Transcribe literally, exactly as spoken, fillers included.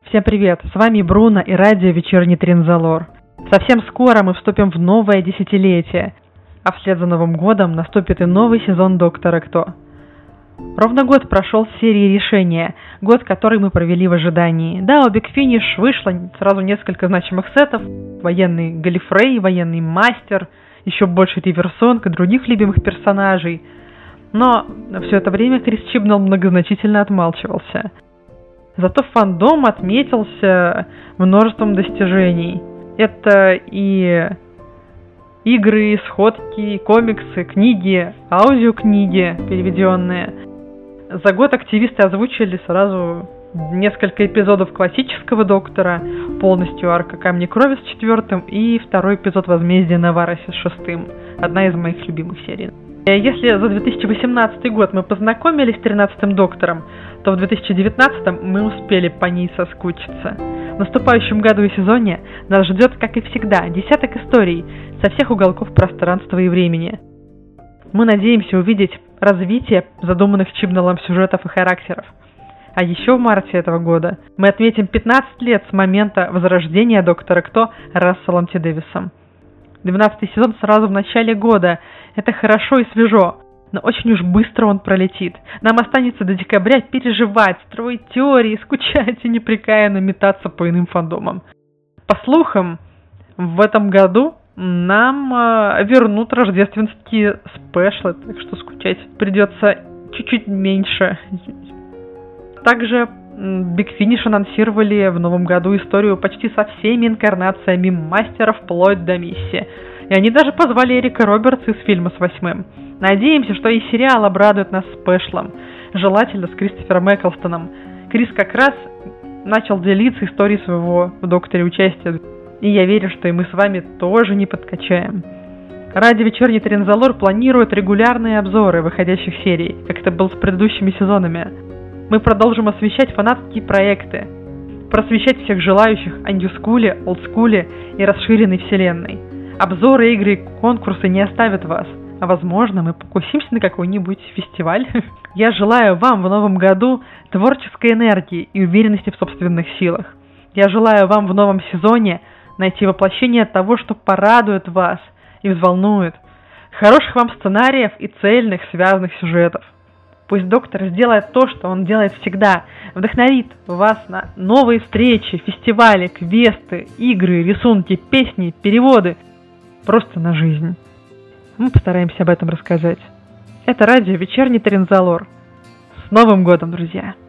Всем привет, с вами Бруно и радио «Вечерний Тринзалор». Совсем скоро мы вступим в новое десятилетие, а вслед за Новым годом наступит и новый сезон «Доктора Кто». Ровно год прошел с серии «Решения», год, который мы провели в ожидании. Да, у Big Finish вышло сразу несколько значимых сетов: военный Галифрей, военный Мастер, еще больше Риверсонг и других любимых персонажей. Но все это время Крис Чибнал многозначительно отмалчивался. Зато фандом отметился множеством достижений. Это и игры, сходки, комиксы, книги, аудиокниги переведенные. За год активисты озвучили сразу несколько эпизодов классического Доктора, полностью арка Камни Крови с четвертым и второй эпизод Возмездия Навароса с шестым. Одна из моих любимых серий. Если за две тысячи восемнадцатый год мы познакомились с тринадцатым Доктором, то в две тысячи девятнадцатом мы успели по ней соскучиться. В наступающем году и сезоне нас ждет, как и всегда, десяток историй со всех уголков пространства и времени. Мы надеемся увидеть развитие задуманных Чибналом сюжетов и характеров. А еще в марте этого года мы отметим пятнадцать лет с момента возрождения Доктора Кто Расселом Т. Дэвисом. двенадцатый сезон сразу в начале года. Это хорошо и свежо, но очень уж быстро он пролетит. Нам останется до декабря переживать, строить теории, скучать и непрекаянно метаться по иным фандомам. По слухам, в этом году нам э, вернут рождественские спешлы, так что скучать придется чуть-чуть меньше. Также Big Finish анонсировали в новом году историю почти со всеми инкарнациями Мастера вплоть до Мисси. И они даже позвали Эрика Робертса из фильма с восьмым. Надеемся, что и сериал обрадует нас спешлом, желательно с Кристофером Эклстоном. Крис как раз начал делиться историей своего в Докторе участия, и я верю, что и мы с вами тоже не подкачаем. Радио «Вечерний Тринзалор» планирует регулярные обзоры выходящих серий, как это было с предыдущими сезонами. Мы продолжим освещать фанатские проекты, просвещать всех желающих о ньюскуле, олдскуле и расширенной вселенной. Обзоры, игры и конкурсы не оставят вас, а возможно мы покусимся на какой-нибудь фестиваль. Я желаю вам в новом году творческой энергии и уверенности в собственных силах. Я желаю вам в новом сезоне найти воплощение того, что порадует вас и взволнует. Хороших вам сценариев и цельных связанных сюжетов. Пусть Доктор сделает то, что он делает всегда, вдохновит вас на новые встречи, фестивали, квесты, игры, рисунки, песни, переводы, просто на жизнь. Мы постараемся об этом рассказать. Это радио «Вечерний Тринзалор». С Новым годом, друзья!